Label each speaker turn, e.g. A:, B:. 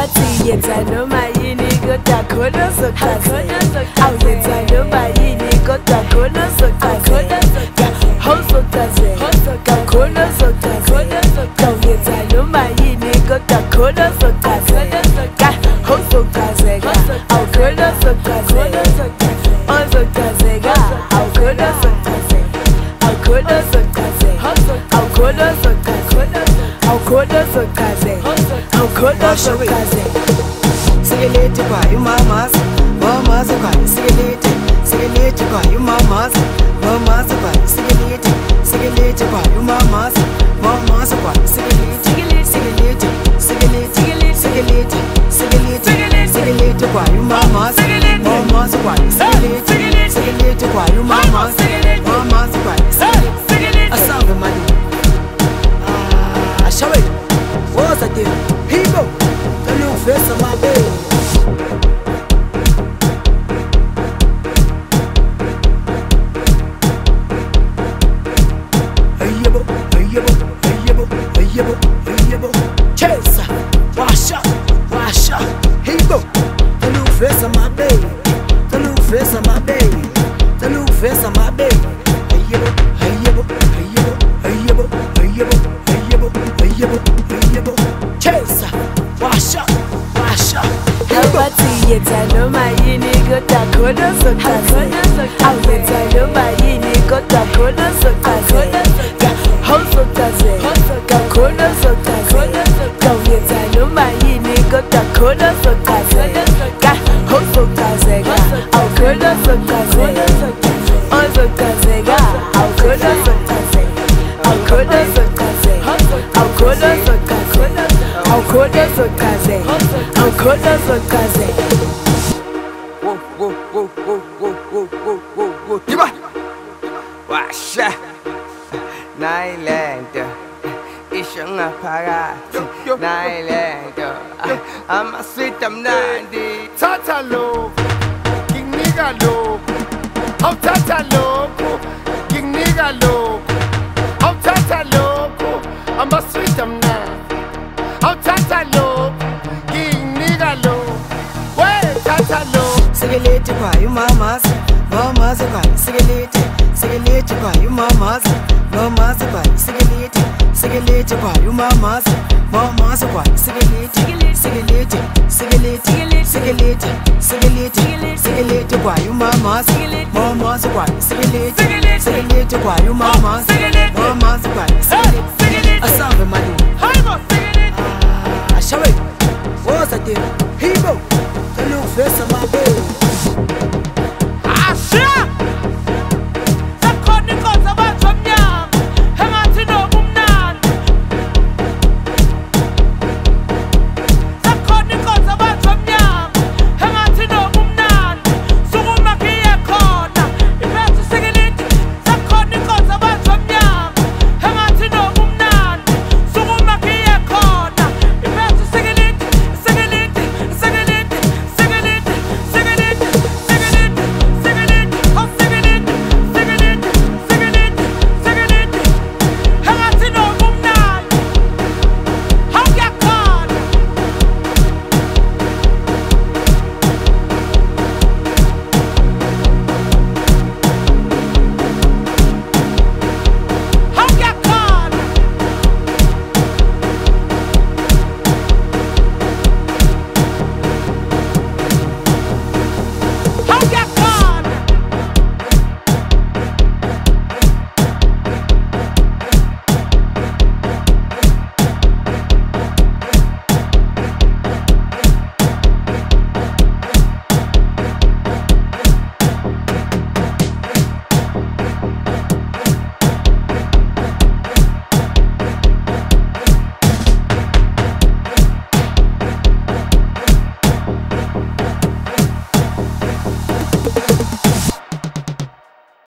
A: bathi yenza noma yini kodwa khona uzochazeka. Awuyenza noma yini kodwa khona uzochazeka. Uzochazeka khona uzochazeka. Awuyenza noma yini kodwa khona uzochazeka. Uzochazeka awukhona uzochazeka. Uzochazeka awukhona uzochazeka. Awukhona uzochazeka. Awukhona uzochazeka. Awukhona uzochazeka. Awukhona uzochazeka.
B: Sigelete kwa mamas, mamas kwa sigelete, sigelete kwa mamas, mamas kwa sigelete, sigelete kwa mamas, mamas kwa sigelete, sigelete, sigelete, sigelete, sigelete, sigelete kwa mamas, mamas kwa sigelete, sigelete kwa mamas, mamas kwa sigelete. Asambe mali. Shawe, what's that deal? Hebo, the new face of my baby. Chase, wash up, hebo, the new face of my baby, the new face of my baby, the new face of my baby. Chase, wash up,
A: bathi yenza noma yini kodwa khona uzochazeka. Awuyenza noma yini kodwa khona uzochazeka. Uzochazeka khona uzochazeka. Awuyenza noma yini kodwa khona uzochazeka. Uzochazeka awukhona uzochazeka. Uzochazeka awukhona uzochazeka. Awukhona uzochazeka. Awukhona uzochazeka. Awukhona uzochazeka. Awukhona uzochazeka.
C: Yiba washa nailento isho ngaphakathi nailento ama-sweet amnandi.
D: Thatha lokhu ngikunika lokhu, awuthatha lokhu ngikunika lokhu, awuthatha lokhu ama-sweet amnandi, awuthatha lokhu ngikunika lokhu, wethatha lokhu.
B: sigelete kwa mamas, mamas kwa sigelete, sigelete kwa mamas, mamas kwa sigelete, sigelete kwa mamas, mamas kwa sigelete, sigelete, sigelete, sigelete, sigelete, sigelete kwa mamas, mamas kwa sigelete, sigelete kwa mamas, mamas kwa sigelete. Asambe mali.
D: Haibo,
B: Shawe, what's that deal?